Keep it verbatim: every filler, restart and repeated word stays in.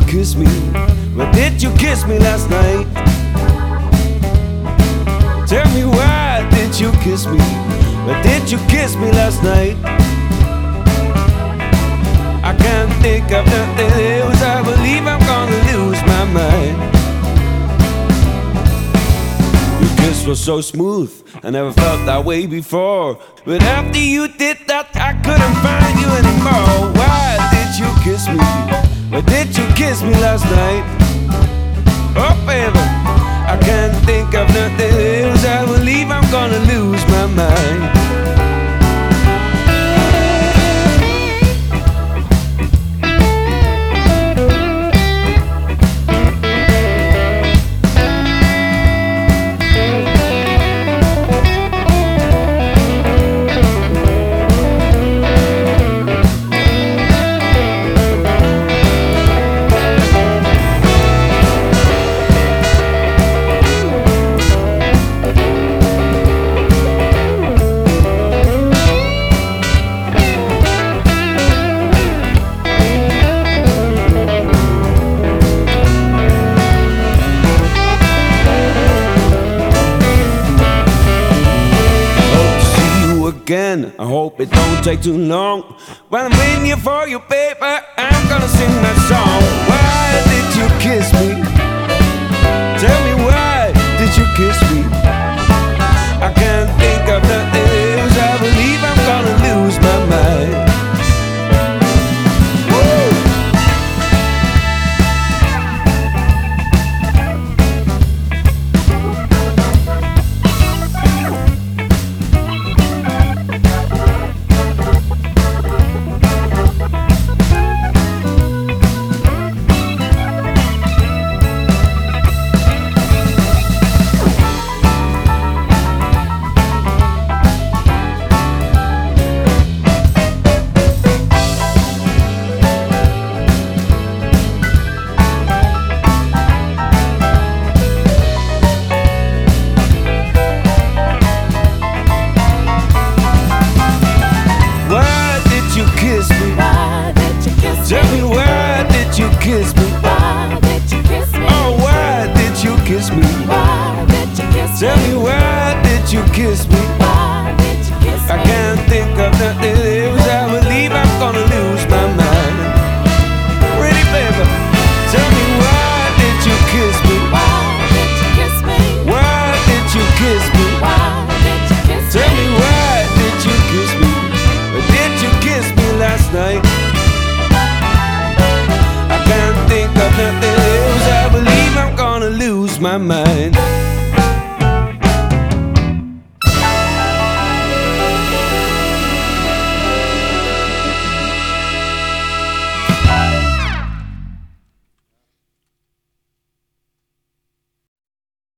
kiss me? Why did you kiss me last night? Tell me, why did you kiss me? Why did you kiss me last night? I can't think of nothing else. I believe I'm gonna lose my mind. Your kiss was so smooth, I never felt that way before. But after you did that, I couldn't find you anymore. Why did you kiss me? Why did you kiss me last night? Oh baby, I can't think of nothing else. I believe I'm gonna lose my mind. Again, I hope it don't take too long. When I'm waiting here for you, baby, I'm gonna sing that song. Why did you kiss me? Tell me, why did you kiss me? I can't think of nothing else. I believe I'm gonna lose my mind. Tell me, why did you kiss me? Why did you kiss me? Oh, why did you kiss me? Why did you kiss Tell me? me, why did you kiss me? Why did you kiss me? I can't think of nothing else. I believe I'm gonna lose my mind. Pretty baby, tell me, why did you kiss me? Why did you kiss me? Why did you kiss me? Why did you kiss me? Tell me, why did you kiss me? Or did you kiss me last night? Think of nothing else. I believe I'm gonna lose my mind.